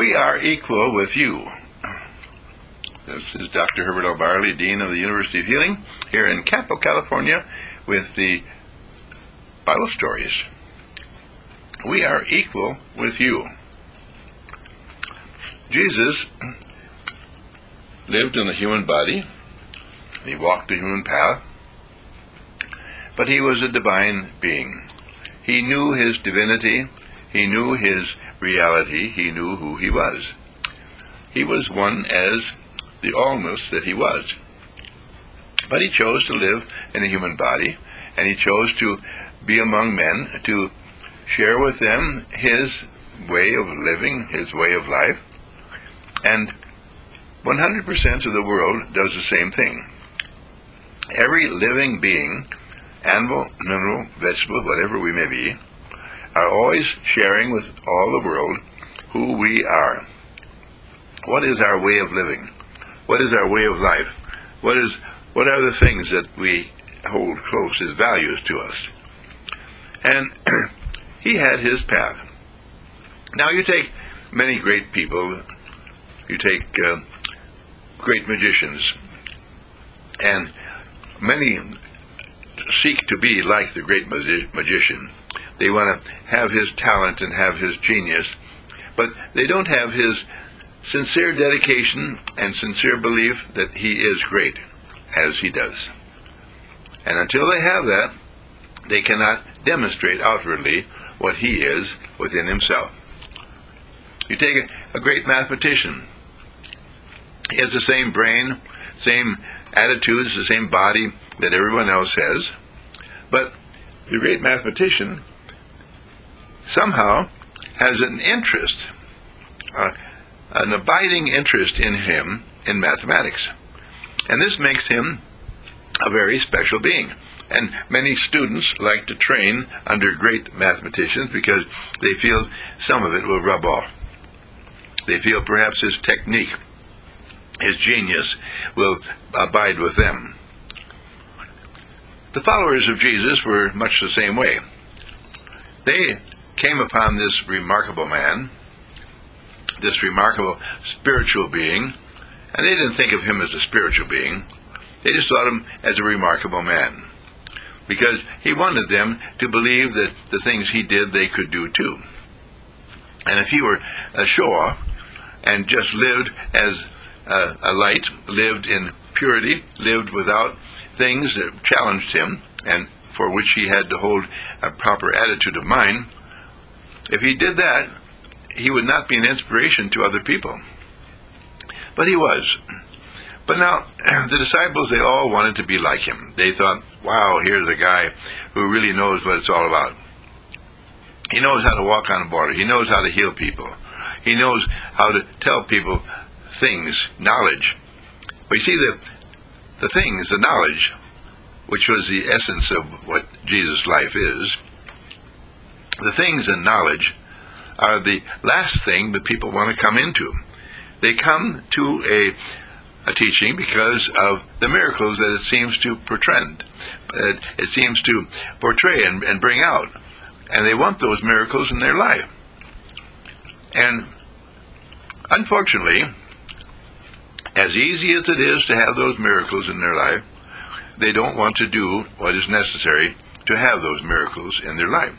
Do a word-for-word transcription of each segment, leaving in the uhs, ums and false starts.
We are equal with you. This is Doctor Herbert L. Barley, Dean of the University of Healing, here in Campo, California, with the Bible stories. We are equal with you. Jesus lived in a human body. He walked the human path. But he was a divine being. He knew his divinity. He knew his reality. He knew who he was. He was one as the allness that he was. But he chose to live in a human body, and he chose to be among men, to share with them his way of living, his way of life. And one hundred percent of the world does the same thing. Every living being, animal, mineral, vegetable, whatever we may be, are always sharing with all the world who we are. What is our way of living? What is our way of life? What is what are the things that we hold close as values to us? And he had his path. Now you take many great people, you take uh, great magicians, and many seek to be like the great magi- magician. They want to have his talent and have his genius, but they don't have his sincere dedication and sincere belief that he is great, as he does. And until they have that, they cannot demonstrate outwardly what he is within himself. You take a, a great mathematician. He has the same brain, same attitudes, the same body that everyone else has, but the great mathematician somehow has an interest, uh, an abiding interest in him in mathematics. And this makes him a very special being. And many students like to train under great mathematicians because they feel some of it will rub off. They feel perhaps his technique, his genius, will abide with them. The followers of Jesus were much the same way. They came upon this remarkable man, this remarkable spiritual being, and they didn't think of him as a spiritual being. They just thought of him as a remarkable man, because he wanted them to believe that the things he did they could do too. And if he were a show-off and just lived as a, a light, lived in purity, lived without things that challenged him and for which he had to hold a proper attitude of mind, if he did that, he would not be an inspiration to other people. But he was. But now, the disciples, they all wanted to be like him. They thought, wow, here's a guy who really knows what it's all about. He knows how to walk on the water. He knows how to heal people. He knows how to tell people things, knowledge. But you see, the, the things, the knowledge, which was the essence of what Jesus' life is, the things and knowledge are the last thing that people want to come into. They come to a, a teaching because of the miracles that it seems to portend, it, it seems to portray and, and bring out. And they want those miracles in their life. And unfortunately, as easy as it is to have those miracles in their life, they don't want to do what is necessary to have those miracles in their life.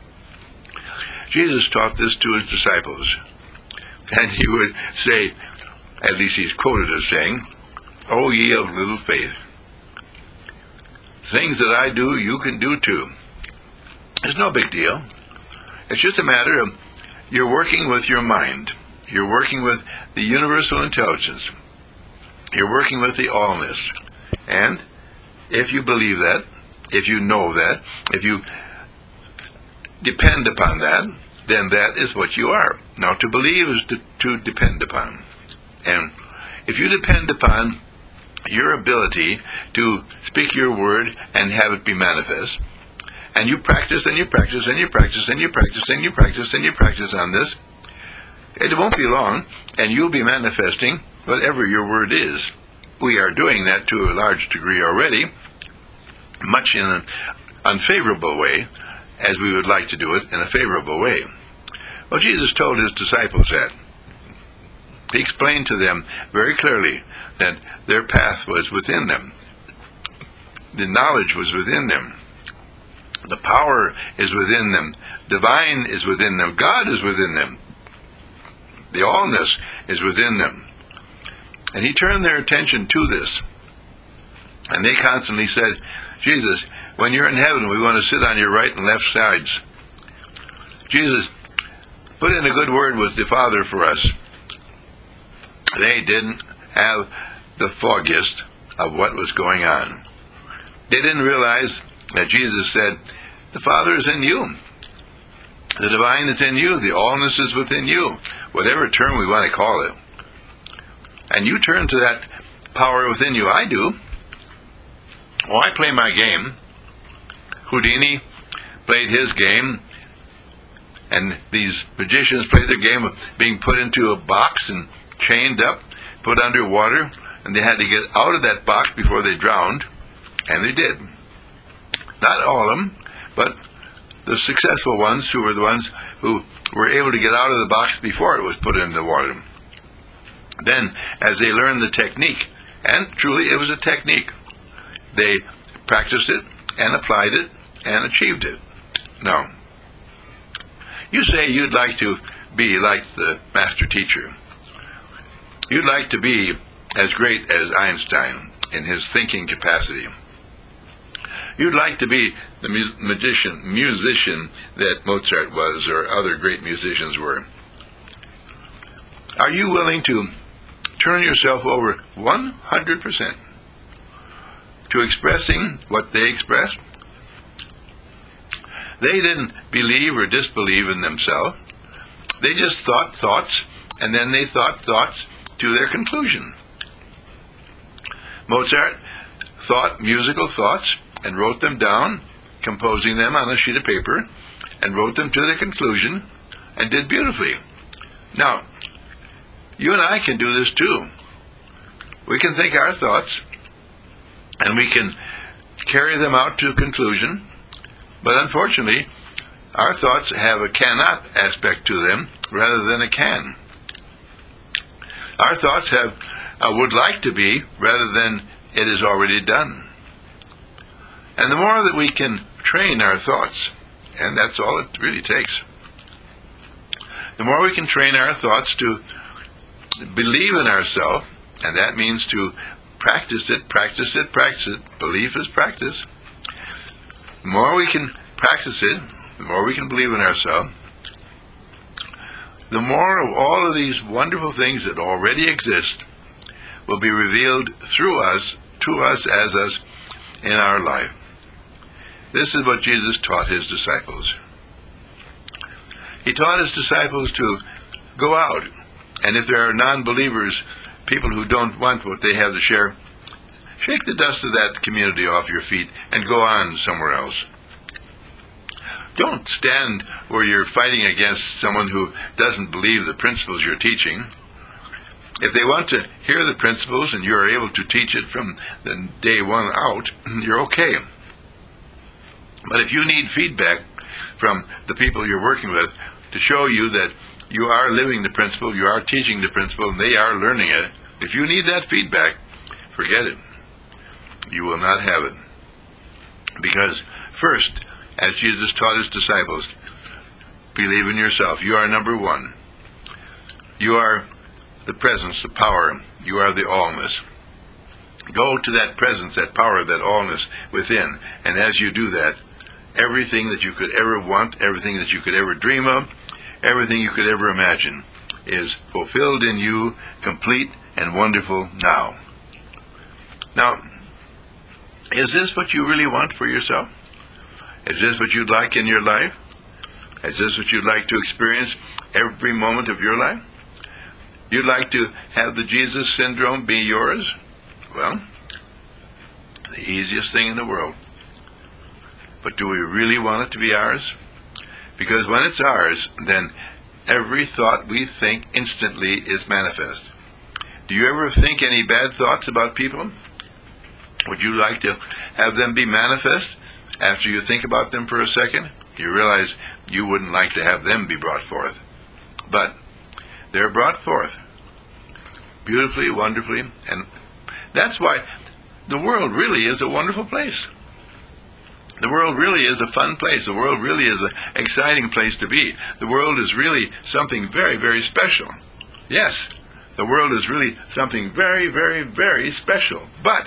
Jesus taught this to his disciples, and he would say, at least he's quoted as saying, "O ye of little faith, things that I do, you can do too." It's no big deal. It's just a matter of you're working with your mind. You're working with the universal intelligence. You're working with the allness. And if you believe that, if you know that, if you depend upon that, then that is what you are. Now, to believe is to, to depend upon. And if you depend upon your ability to speak your word and have it be manifest, and you practice and you practice and you practice and you practice and you practice and you practice on this, it won't be long, and you'll be manifesting whatever your word is. We are doing that to a large degree already, much in an unfavorable way, as we would like to do it in a favorable way. Well, Jesus told his disciples that. He explained to them very clearly that their path was within them. The knowledge was within them. The power is within them. Divine is within them. God is within them. The allness is within them. And he turned their attention to this. And they constantly said, Jesus, when you're in heaven, we want to sit on your right and left sides. Jesus, put in a good word with the Father for us. They didn't have the foggiest of what was going on. They didn't realize that Jesus said, the Father is in you. The divine is in you. The allness is within you. Whatever term we want to call it. And you turn to that power within you. I do. Well, I play my game. Houdini played his game. And these magicians played their game of being put into a box and chained up, put underwater, and they had to get out of that box before they drowned. And they did. Not all of them, but the successful ones, who were the ones who were able to get out of the box before it was put in the water. Then, as they learned the technique, and truly it was a technique, they practiced it and applied it and achieved it. Now, you say you'd like to be like the master teacher. You'd like to be as great as Einstein in his thinking capacity. You'd like to be the mus- magician, musician that Mozart was, or other great musicians were. Are you willing to turn yourself over one hundred percent to expressing what they expressed? They didn't believe or disbelieve in themselves. They just thought thoughts, and then they thought thoughts to their conclusion. Mozart thought musical thoughts and wrote them down, composing them on a sheet of paper, and wrote them to their conclusion, and did beautifully. Now, you and I can do this too. We can think our thoughts, and we can carry them out to a conclusion, but unfortunately, our thoughts have a cannot aspect to them rather than a can. Our thoughts have a would like to be rather than it is already done. And the more that we can train our thoughts, and that's all it really takes, the more we can train our thoughts to believe in ourselves, and that means to practice it, practice it, practice it. Belief is practice. The more we can practice it, the more we can believe in ourselves, the more of all of these wonderful things that already exist will be revealed through us, to us, as us, in our life. This is what Jesus taught his disciples. He taught his disciples to go out, and if there are non-believers, people who don't want what they have to share, shake the dust of that community off your feet and go on somewhere else. Don't stand where you're fighting against someone who doesn't believe the principles you're teaching. If they want to hear the principles and you're able to teach it from the day one out, you're okay. But if you need feedback from the people you're working with to show you that you are living the principle, you are teaching the principle, and they are learning it, if you need that feedback, forget it. You will not have it. Because first, as Jesus taught his disciples, believe in yourself. You are number one. You are the presence, the power. You are the allness. Go to that presence, that power, that allness within. And as you do that, everything that you could ever want, everything that you could ever dream of, everything you could ever imagine is fulfilled in you, complete and wonderful now. Now, is this what you really want for yourself? Is this what you'd like in your life? Is this what you'd like to experience every moment of your life? You'd like to have the Jesus syndrome be yours? Well, the easiest thing in the world. But do we really want it to be ours? Because when it's ours, then every thought we think instantly is manifest. Do you ever think any bad thoughts about people? Would you like to have them be manifest after you think about them for a second? You realize you wouldn't like to have them be brought forth. But they're brought forth. beautifully, wonderfully, and that's why the world really is a wonderful place. The world really is a fun place. The world really is an exciting place to be. The world is really something very, very special. Yes, the world is really something very, very, very special. But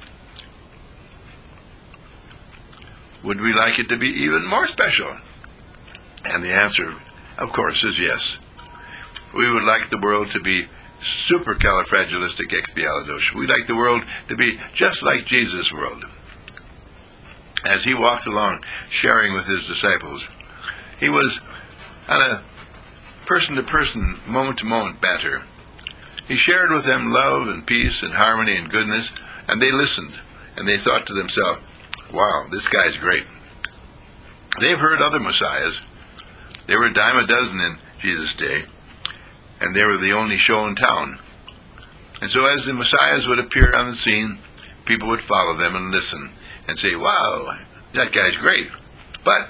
would we like it to be even more special? And the answer, of course, is yes. We would like the world to be supercalifragilisticexpialidocious. We'd like the world to be just like Jesus' world. As he walked along sharing with his disciples, he was on a person-to-person, moment-to-moment banter. He shared with them love and peace and harmony and goodness, and they listened, and they thought to themselves, wow, this guy's great. They've heard other messiahs. They were a dime a dozen in Jesus' day, and they were the only show in town. And so as the messiahs would appear on the scene, people would follow them and listen and say, wow, that guy's great. But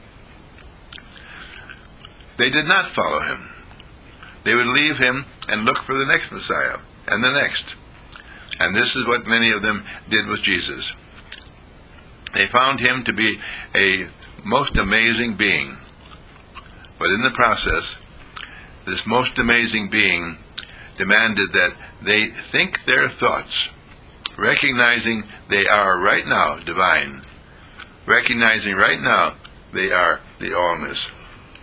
they did not follow him. They would leave him and look for the next Messiah, and the next. And this is what many of them did with Jesus. They found him to be a most amazing being. But in the process, this most amazing being demanded that they think their thoughts, recognizing they are right now divine, recognizing right now they are the allness.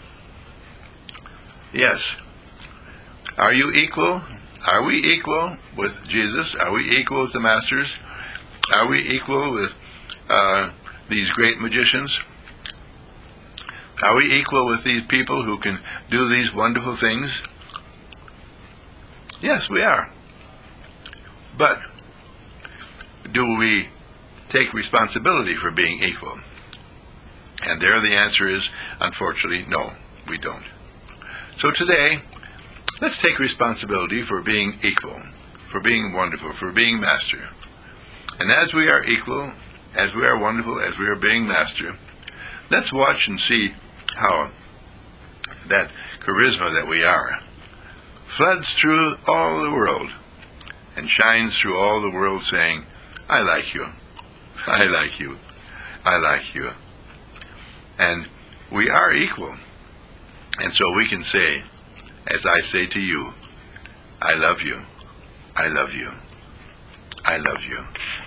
Yes. Are you equal? Are we equal with Jesus? Are we equal with the masters? Are we equal with uh, these great magicians? Are we equal with these people who can do these wonderful things? Yes, we are. But do we take responsibility for being equal? And there the answer is, unfortunately, no, we don't. So today, let's take responsibility for being equal, for being wonderful, for being master. And as we are equal, as we are wonderful, as we are being master, let's watch and see how that charisma that we are floods through all the world and shines through all the world saying, I like you, I like you, I like you. And we are equal. And so we can say, as I say to you, I love you, I love you, I love you.